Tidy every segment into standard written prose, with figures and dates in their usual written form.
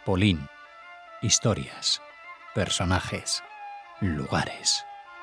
Polín. Historias, personajes, lugares.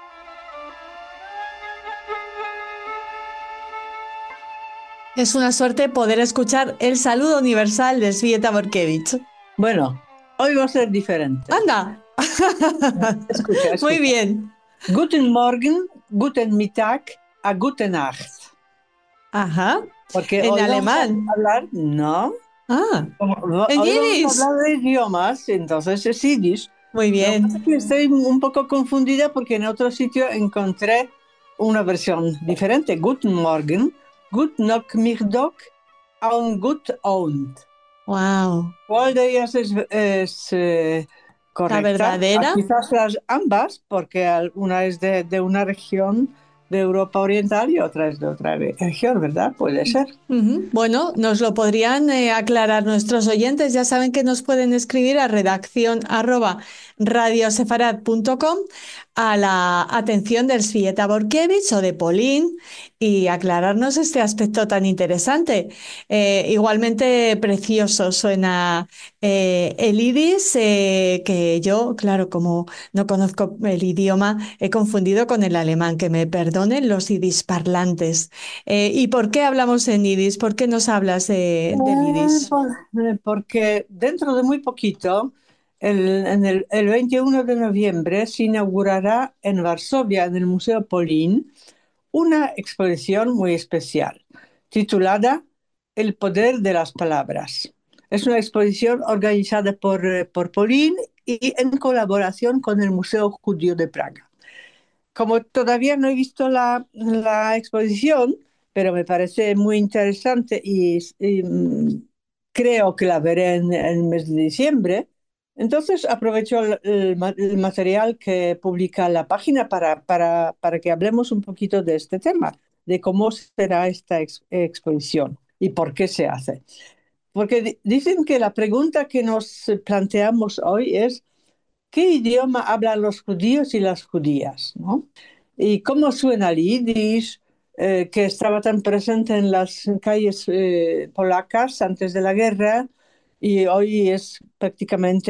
Es una suerte poder escuchar el saludo universal de Svieta Borkevich. Bueno, hoy va a ser diferente. ¡Anda! Escucha. Muy bien. Guten Morgen, guten Mittag, a gute Nacht. Ajá. Porque En hoy alemán. vamos a hablar, ¿no? Ah, en Hoy vamos a yiddish. hablar de idiomas, entonces es yiddish. Muy Lo que pasa es bien. que estoy un poco confundida porque en otro sitio encontré una versión diferente. Guten Morgen, guten Nachmittag, und gut Abend. Wow. ¿Cuál de ellas es La correcta? verdadera. Quizás las ambas, porque una es de una región de Europa Oriental y otra es de otra región, ¿verdad? Puede ser. Ujú. Bueno, nos lo podrían aclarar nuestros oyentes. Ya saben que nos pueden escribir a redacción@radiosefarad.com a la atención del Svieta Borkevich o de Polín y aclararnos este aspecto tan interesante. Igualmente precioso suena el yiddish, que yo, claro, como no conozco el idioma, he confundido con el alemán. Que me perdonen los yiddish parlantes. ¿Y por qué hablamos en yiddish? ¿Por qué nos hablas del yiddish? Porque dentro de muy poquito, el 21 de noviembre, se inaugurará en Varsovia, en el Museo Polín, una exposición muy especial, titulada El poder de las palabras. Es una exposición organizada por Polín y en colaboración con el Museo Judío de Praga. Como todavía no he visto la exposición, pero me parece muy interesante y creo que la veré en el mes de diciembre, entonces aprovecho el material que publica la página para que hablemos un poquito de este tema, de cómo será esta exposición y por qué se hace. Porque dicen que la pregunta que nos planteamos hoy es: ¿qué idioma hablan los judíos y las judías? ¿No? ¿Y cómo suena el yiddish, que estaba tan presente en las calles polacas antes de la guerra y hoy es prácticamente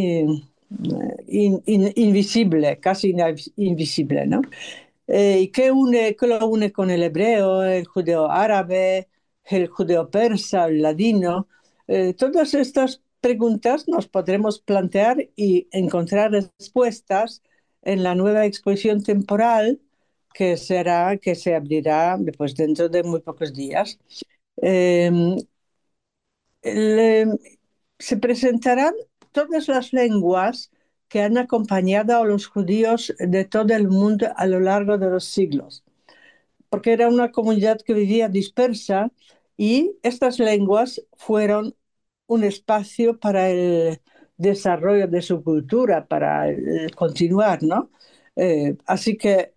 invisible, casi invisible, ¿no? ¿Y qué lo une con el hebreo, el judeo árabe, el judeo persa, el ladino? Todas estas preguntas nos podremos plantear y encontrar respuestas en la nueva exposición temporal que se abrirá después dentro de muy pocos días. Eh, el- Se presentarán todas las lenguas que han acompañado a los judíos de todo el mundo a lo largo de los siglos, porque era una comunidad que vivía dispersa y estas lenguas fueron un espacio para el desarrollo de su cultura, para el continuar, ¿no? Así que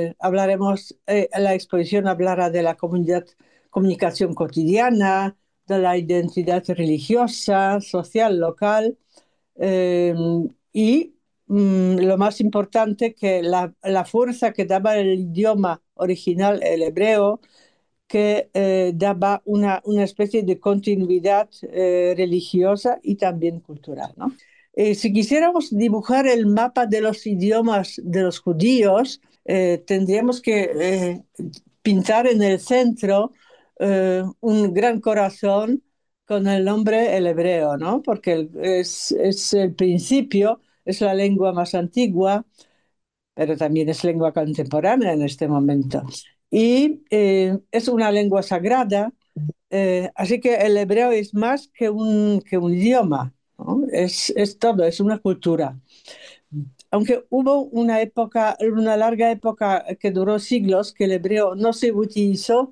la exposición hablará de la comunicación cotidiana, de la identidad religiosa, social, local, eh, y lo más importante, que la fuerza que daba el idioma original, el hebreo, que daba una especie de continuidad religiosa y también cultural, ¿no? Si quisiéramos dibujar el mapa de los idiomas de los judíos, tendríamos que pintar en el centro un gran corazón con el nombre el hebreo, ¿no? Porque es el principio, es la lengua más antigua, pero también es lengua contemporánea en este momento. Y es una lengua sagrada, así que el hebreo es más que un idioma, ¿no? Es todo, es una cultura. Aunque hubo una época, una larga época que duró siglos, que el hebreo no se utilizó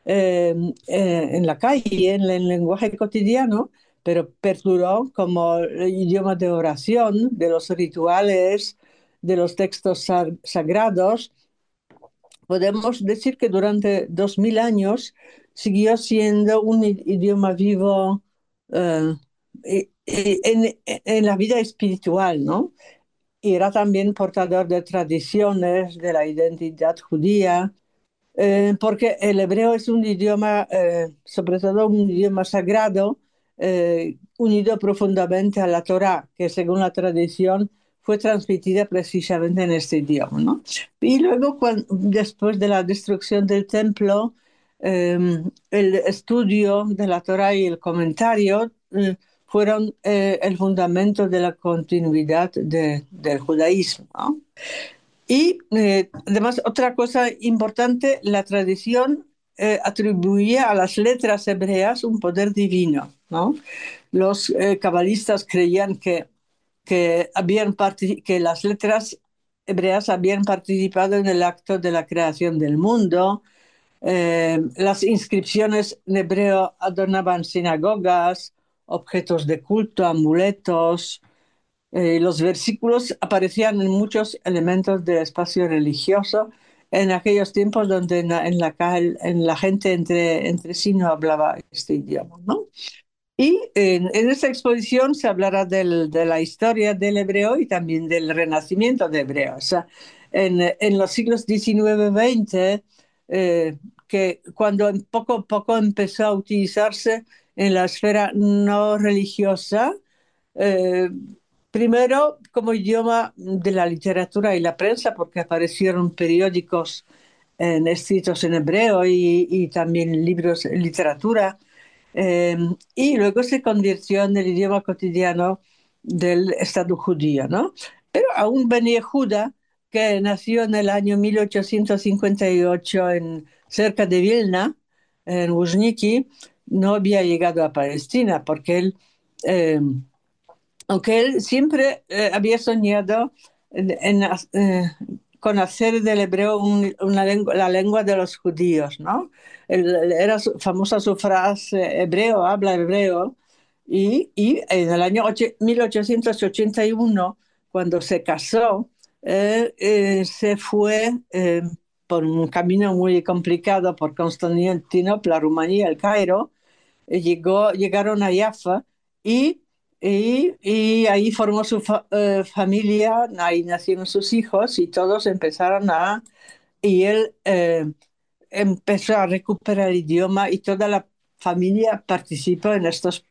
en la calle, en el lenguaje cotidiano, pero perduró como el idioma de oración, de los rituales, de los textos sagrados. Podemos decir que durante 2000 años siguió siendo un idioma vivo eh, en la vida espiritual, ¿no? Y era también portador de tradiciones, de la identidad judía, porque el hebreo es un idioma, sobre todo un idioma sagrado, unido profundamente a la Torá, que según la tradición fue transmitida precisamente en este idioma, ¿no? Y luego, después de la destrucción del templo, el estudio de la Torá y el comentario fueron el fundamento de la continuidad del judaísmo, ¿no? Y además, otra cosa importante, la tradición atribuía a las letras hebreas un poder divino, ¿no? Los cabalistas creían que las letras hebreas habían participado en el acto de la creación del mundo. Las inscripciones en hebreo adornaban sinagogas, objetos de culto, amuletos. Los versículos aparecían en muchos elementos del espacio religioso en aquellos tiempos donde en la gente entre sí no hablaba este idioma, ¿no? Y en esta exposición se hablará de la historia del hebreo y también del renacimiento de hebreo. O sea, en los siglos XIX-XX, que cuando poco a poco empezó a utilizarse en la esfera no religiosa, eh, primero como idioma de la literatura y la prensa, porque aparecieron periódicos escritos en hebreo y también libros, literatura, y luego se convirtió en el idioma cotidiano del Estado judío, ¿no? Pero aún Ben Yehuda, que nació en el año 1858 cerca de Vilna, en Luzhniki, no había llegado a Palestina, porque eh, aunque él siempre había soñado con hacer del hebreo la lengua de los judíos, ¿no? Era famosa su frase, hebreo, habla hebreo, y en el año 1881, cuando se casó, se fue por un camino muy complicado por Constantinopla, Rumanía, el Cairo, llegaron a Jaffa y, y ahí formó su familia, ahí nacieron sus hijos y todos empezaron y él empezó a recuperar el idioma y toda la familia participó en estos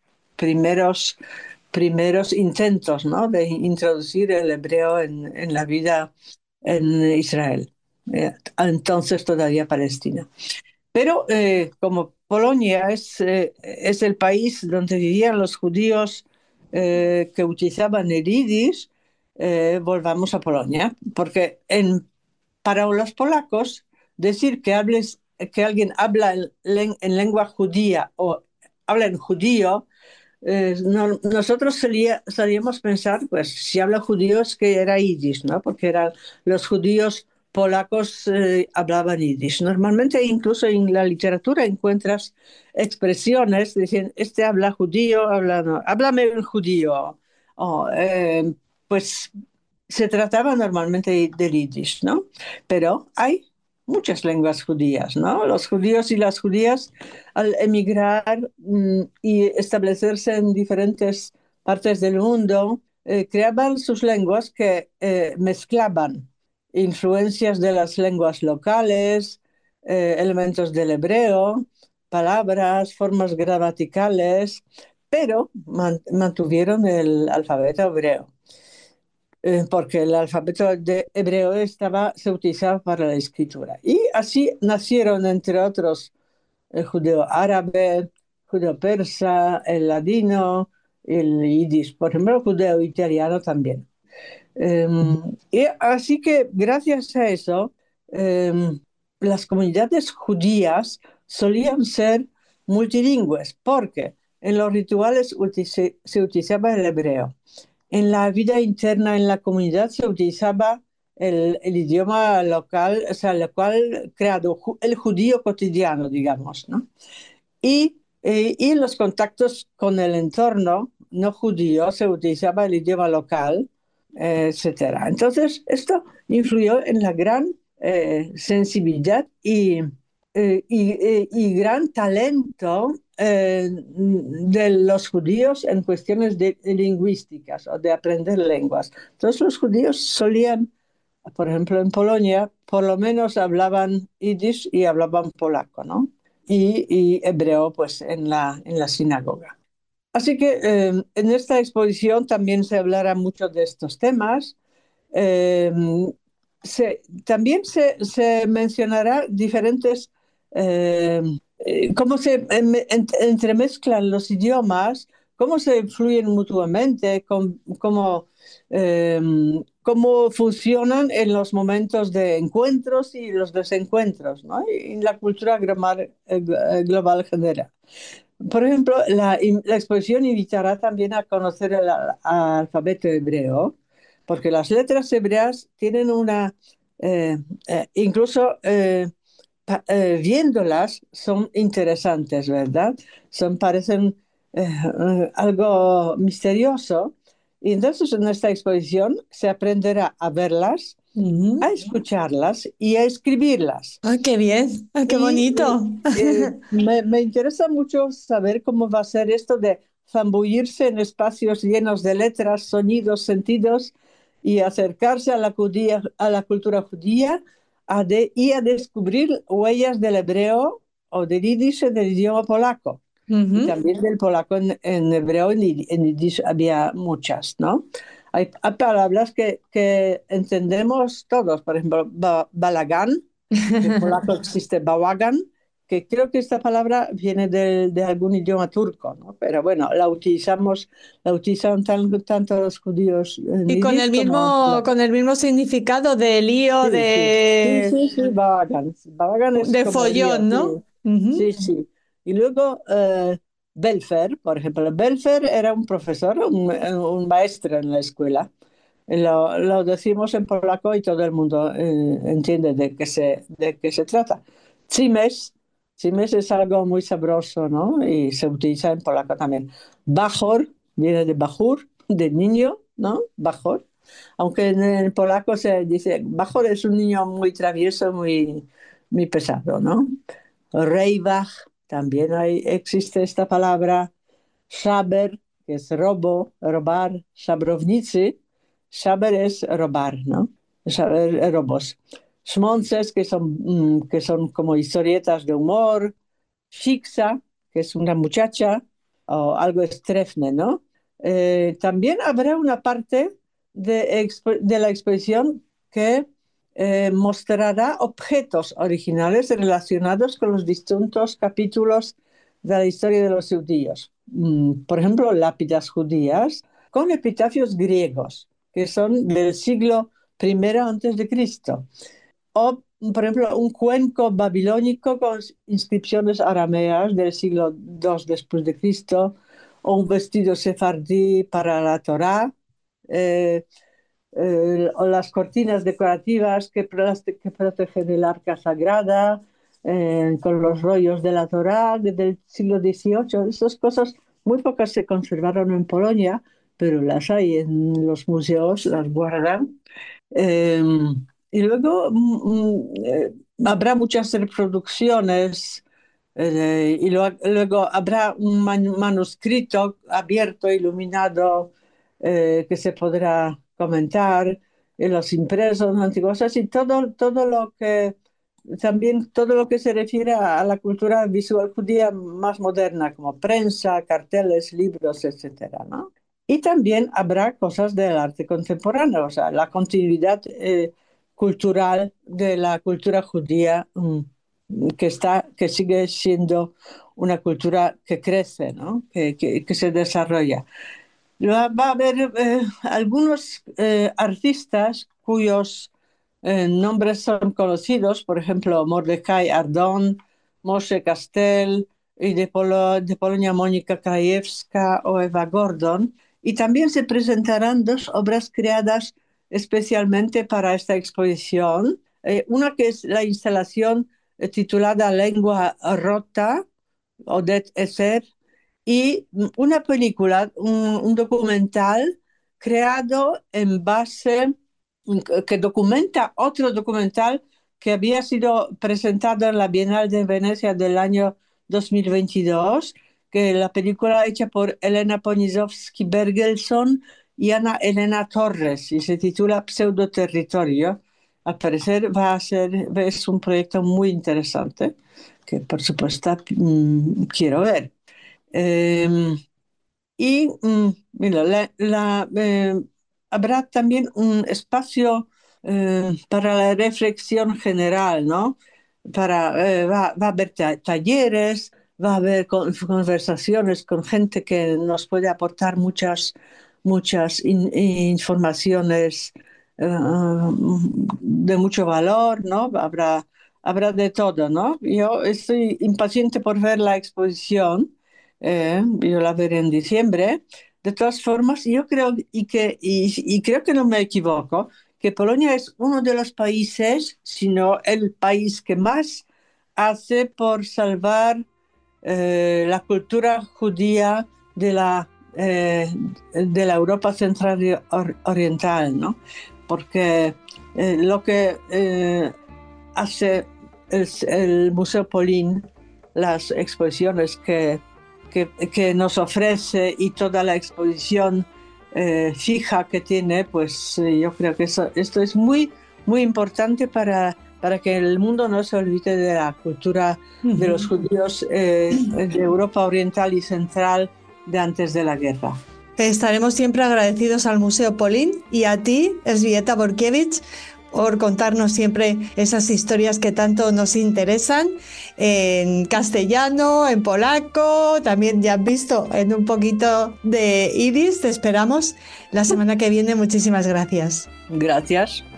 primeros intentos, ¿no? De introducir el hebreo en la vida en Israel, entonces todavía Palestina. Pero como Polonia es el país donde vivían los judíos que utilizaban el yiddish, volvamos a Polonia, porque para los polacos decir que alguien habla en lengua judía o habla en judío, nosotros solíamos pensar, pues si habla judío es que era yiddish, ¿no? Porque eran los judíos polacos hablaban yiddish. Normalmente incluso en la literatura encuentras expresiones, dicen, este habla judío, no, háblame en judío. O, pues se trataba normalmente de yiddish, ¿no? Pero hay muchas lenguas judías, ¿no? Los judíos y las judías al emigrar y establecerse en diferentes partes del mundo, creaban sus lenguas que mezclaban influencias de las lenguas locales, elementos del hebreo, palabras, formas gramaticales, pero mantuvieron el alfabeto hebreo. Porque el alfabeto de hebreo se utilizaba para la escritura. Y así nacieron, entre otros, el judeo árabe, judeo persa, el ladino, el yiddish, por ejemplo, el judeo italiano también. Y así que gracias a eso, las comunidades judías solían ser multilingües, porque en los rituales se utilizaba el hebreo. En la vida interna en la comunidad se utilizaba el idioma local, o sea, el cual creado el judío cotidiano, digamos, ¿no? Y en los contactos con el entorno no judío se utilizaba el idioma local, etcétera. Entonces, esto influyó en la gran sensibilidad y gran talento de los judíos en cuestiones lingüísticas o de aprender lenguas. Entonces los judíos solían, por ejemplo en Polonia, por lo menos hablaban yiddish y hablaban polaco, ¿no? Y hebreo pues en la sinagoga. Así que en esta exposición también se hablará mucho de estos temas. Eh, También se mencionará diferentes, eh, cómo se entremezclan los idiomas, cómo se influyen mutuamente, eh, cómo funcionan en los momentos de encuentros y los desencuentros, ¿no? Y en la cultura global general. Por ejemplo, la exposición invitará también a conocer el alfabeto hebreo, porque las letras hebreas tienen eh, incluso viéndolas son interesantes, ¿verdad? Parecen algo misterioso. Y entonces en esta exposición se aprenderá a verlas, a Ujú. escucharlas y a escribirlas. ¡Ay, qué bien! ¡Ay, qué Y bonito! me interesa mucho saber cómo va a ser esto de zambullirse en espacios llenos de letras, sonidos, sentidos y acercarse a a la cultura judía y a descubrir huellas del hebreo o del yiddish del idioma polaco. Y Ujú. también del polaco en hebreo, en yiddish había muchas, ¿no? Hay palabras que entendemos todos, por ejemplo, balagán, que en polaco existe bałagan, que creo que esta palabra viene de algún idioma turco, ¿no? Pero bueno, la utilizaron tanto los judíos en Y yiddish como en polaco. con el mismo significado de lío, Sí, sí, sí, sí, sí, bałagan. Bałagan es de como lío, follón, ¿no? sí, sí, Ujú. sí. Y luego Belfer, por ejemplo, Belfer era un profesor, un maestro en la escuela. Lo decimos en polaco y todo el mundo entiende de qué se trata. Cimes, cimes es algo muy sabroso, ¿no? Y se utiliza en polaco también. Bajor, viene de bajur, de niño, ¿no? Bajor. Aunque en el polaco se dice, Bajor es un niño muy travieso, muy pesado, ¿no? Reibach, también existe esta palabra. Szaber, que es robo, robar, szabrownicy. Szaber es robar, ¿no? Szaber, robos. Schmonces, que son como historietas de humor. Shiksa, que es una muchacha, o algo estrefne, ¿no? También habrá una parte de la exposición que mostrará objetos originales relacionados con los distintos capítulos de la historia de los judíos. Por ejemplo, lápidas judías con epitafios griegos, que son del siglo I antes de Cristo. O, por ejemplo, un cuenco babilónico con inscripciones arameas del siglo II después de Cristo, o un vestido sefardí para la Torá, eh, o las cortinas decorativas que protegen el arca sagrada, con los rollos de la Torá del siglo XVIII. Esas cosas muy pocas se conservaron en Polonia, pero las hay en los museos, las guardan. Eh, y luego habrá muchas reproducciones y luego habrá un manuscrito abierto, iluminado, que se podrá comentar, en los impresos antiguos, así todo lo que también todo lo que se refiere a la cultura visual judía más moderna, como prensa, carteles, libros, etcétera, ¿no? Y también habrá cosas del arte contemporáneo, o sea, la continuidad cultural de la cultura judía que sigue siendo una cultura que crece, ¿no? Que se desarrolla. Va a haber algunos artistas cuyos nombres son conocidos, por ejemplo, Mordecai Ardon, Moshe Kastel y de Polonia Mónica Krajewska o Eva Gordon. Y también se presentarán dos obras creadas especialmente para esta exposición. Una que es la instalación titulada Lengua Rota, Odette Esser, y una película, un documental creado en base, que documenta otro documental que había sido presentado en la Bienal de Venecia del año 2022, que la película hecha por Elena Poniatowski-Bergelson y Ana Elena Torres, y se titula Pseudoterritorio. Al parecer es un proyecto muy interesante que por supuesto quiero ver. Eh, Y mira, habrá también un espacio para la reflexión general, ¿no? Va a haber talleres, va a haber conversaciones con gente que nos puede aportar muchas informaciones de mucho valor, ¿no? Habrá de todo, ¿no? Yo estoy impaciente por ver la exposición. Yo la veré en diciembre. De todas formas, yo creo y creo que no me equivoco, que Polonia es uno de los países, si no el país que más hace por salvar la cultura judía de la Europa central y oriental, ¿no? Porque lo que hace el Museo Polín, las exposiciones que nos ofrece y toda la exposición fija que tiene, pues yo creo que esto es muy, muy importante para que el mundo no se olvide de la cultura de los judíos de Europa Oriental y Central de antes de la guerra. Estaremos siempre agradecidos al Museo Polín y a ti, Elżbieta Bortkiewicz, por contarnos siempre esas historias que tanto nos interesan en castellano, en polaco, también ya has visto en un poquito de yiddish. Te esperamos la semana que viene. Muchísimas gracias. Gracias.